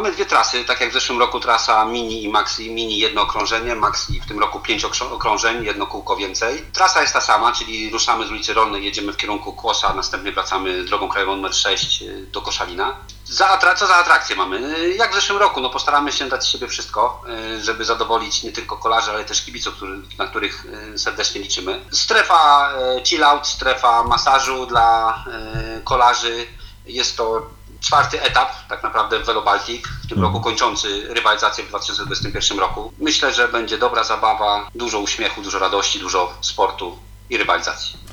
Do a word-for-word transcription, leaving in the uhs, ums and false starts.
mamy dwie trasy, tak jak w zeszłym roku trasa mini i maxi. Mini jedno okrążenie, maxi w tym roku pięć okrążeń, jedno kółko więcej. Trasa jest ta sama, czyli ruszamy z ulicy Rolnej, jedziemy w kierunku Kłosa, następnie wracamy drogą krajową numer sześć do Koszalina. Za atra- co za atrakcje mamy? Jak w zeszłym roku, no postaramy się dać z siebie wszystko, żeby zadowolić nie tylko kolarzy, ale też kibiców, który, na których serdecznie liczymy. Strefa chill out, strefa masażu dla kolarzy. Jest to czwarty etap tak naprawdę w Velo Baltic, w tym roku kończący rywalizację w dwa tysiące dwudziestym pierwszym roku. Myślę, że będzie dobra zabawa, dużo uśmiechu, dużo radości, dużo sportu i rywalizacji.